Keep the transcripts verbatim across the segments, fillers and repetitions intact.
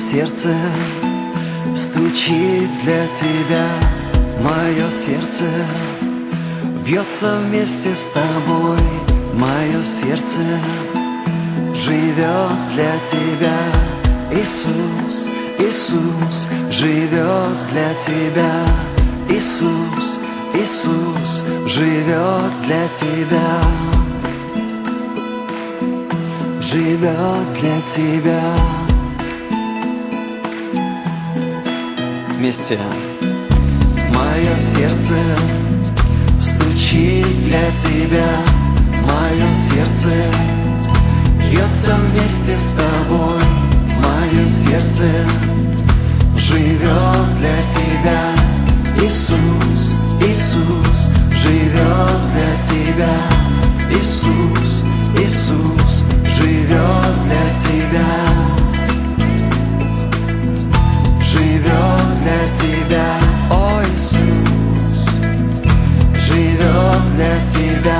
сердце стучит для тебя, мое сердце бьется вместе с тобой, мое сердце живет для тебя. Иисус, Иисус живет для тебя. Иисус, Иисус живет для тебя. Живет для тебя. Вместе. Мое сердце стучит для тебя, мое сердце бьется вместе с тобой, мое сердце живет для тебя. Иисус, Иисус живет для тебя. Иисус, Иисус живет для тебя. Живет для тебя, о Иисус, живет для тебя.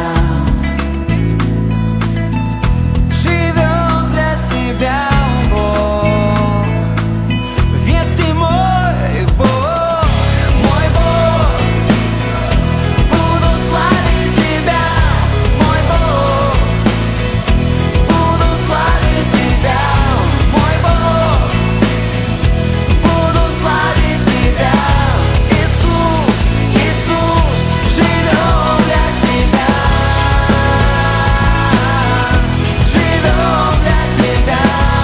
Живет для тебя, Бог, ведь ты мой Бог, мой Бог. Буду славить тебя, мой Бог. Буду славить тебя, мой Бог. Буду славить тебя. Иисус, Иисус живет для тебя. Живет для тебя.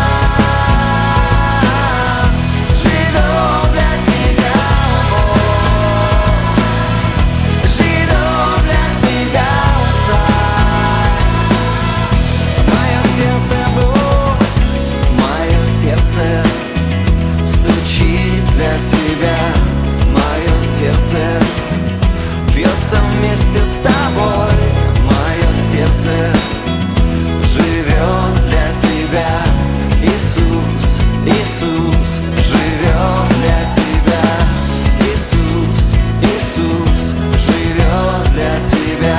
Живет для тебя, Бог. Живет для тебя, Царь. Мое сердце, Бог, мое сердце стучит для тебя, мое сердце бьется вместе с тобой, мое сердце живет для тебя. Иисус, Иисус живет для тебя. Иисус, Иисус живет для тебя.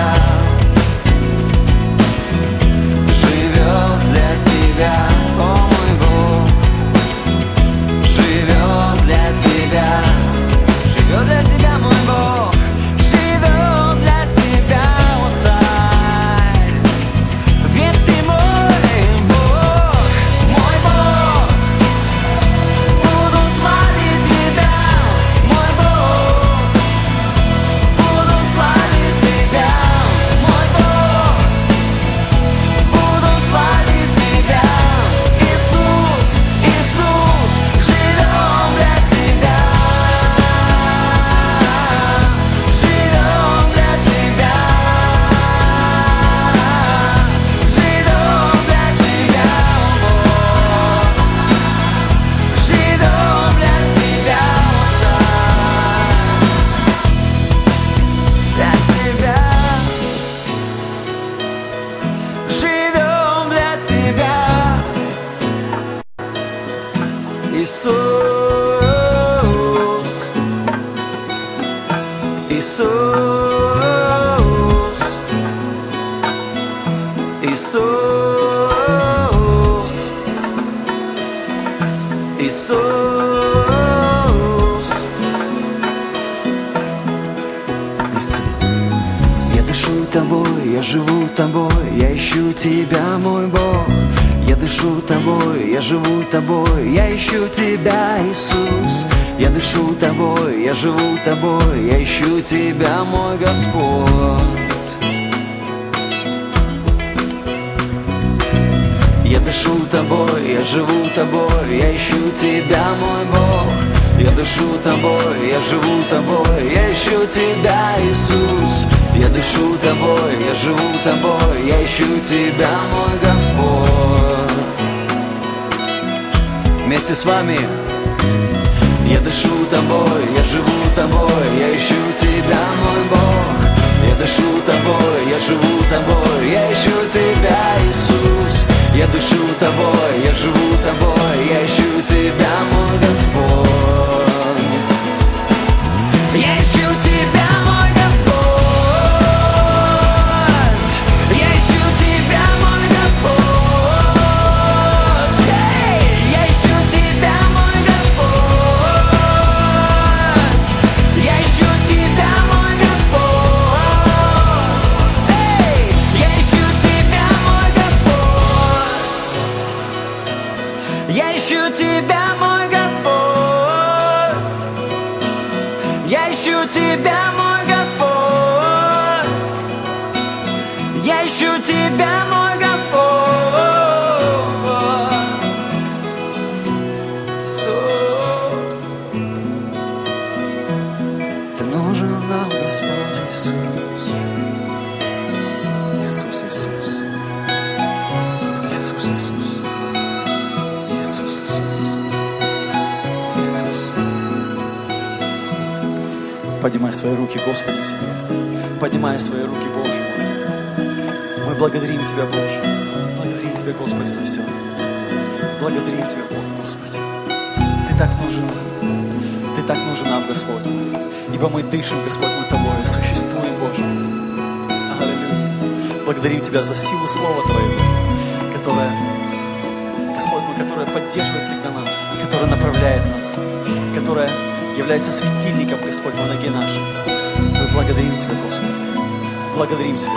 Живет для тебя, о мой Бог. Живет для тебя. Живет для тебя, мой Бог. Живет для тебя, о Царь. Ведь ты мой Бог, мой Бог. Буду славить тебя, мой Бог. Буду славить тебя, мой Бог. Буду славить тебя. Иисус, Иисус живет для тебя. Живет для тебя. Живет для тебя, Бог. Живет для тебя, Царь. Для тебя. Живем для тебя. Иисус, Иисус, Иисус, Иисус. Вместе. Я дышу тобой, я живу тобой, я ищу тебя, мой Бог. Я дышу тобой, я живу тобой, я ищу тебя, Иисус. Я дышу тобой, я живу тобой, я ищу тебя, мой Господь. Я дышу тобой, я живу тобой, я ищу тебя, мой Бог. Я дышу тобой, я живу тобой, я ищу тебя, Иисус. Я дышу тобой, я живу тобой, я ищу тебя, мой Господь. Вместе с вами. Я дышу тобой, я живу тобой, я ищу тебя, мой Бог. Я дышу тобой, я живу тобой, я ищу тебя, Иисус. Я дышу тобой, я живу тобой, я ищу тебя, мой Господь. Я ищу тебя, мой Господь. Я ищу тебя, мой Господь. Эй, я ищу тебя, мой поднимай свои руки, Господи, к себе. Поднимай свои руки, Боже мой. Мы благодарим Тебя, Боже. Благодарим Тебя, Господи, за все. Благодарим Тебя, Боже, Господи. Ты так нужен нам. Ты так нужен нам, Господь. Ибо мы дышим, Господь, мы Тобой, существуем, Боже. Аллилуйя. Благодарим Тебя за силу Слова Твоего, которая, Господь мой, которая поддерживает всегда нас, которая направляет нас, которая является светильником, Господь, на ноге нашей. Мы благодарим Тебя, Господи. Благодарим Тебя.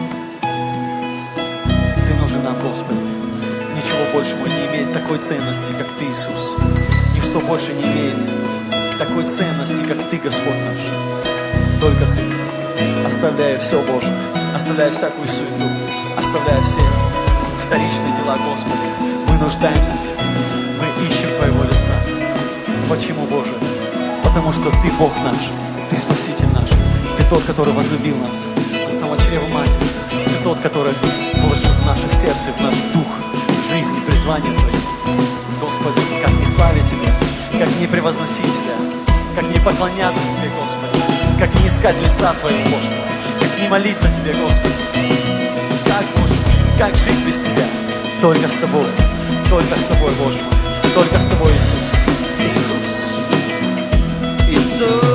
Ты нужен нам, Господи. Ничего больше не имеет такой ценности, как Ты, Иисус. Ничто больше не имеет такой ценности, как Ты, Господь наш. Только Ты. Оставляя все, Боже, оставляя всякую суету, оставляя все вторичные дела, Господи, мы нуждаемся в Тебе. Мы ищем Твоего лица. Почему, Боже? Потому что Ты Бог наш, Ты Спаситель наш, Ты тот, который возлюбил нас от самого чрева матери. Ты тот, который вложил в наше сердце, в наш дух, жизни, призвание Твое. Господи, как не славить Тебя, как не превозносить Тебя, как не поклоняться Тебе, Господи, как не искать лица Твоего, Боже, как не молиться Тебе, Господи. Как, Боже, как жить без Тебя? Только с Тобой, только с Тобой, Боже мой, только с Тобой, Иисус. Иисус. Иисус.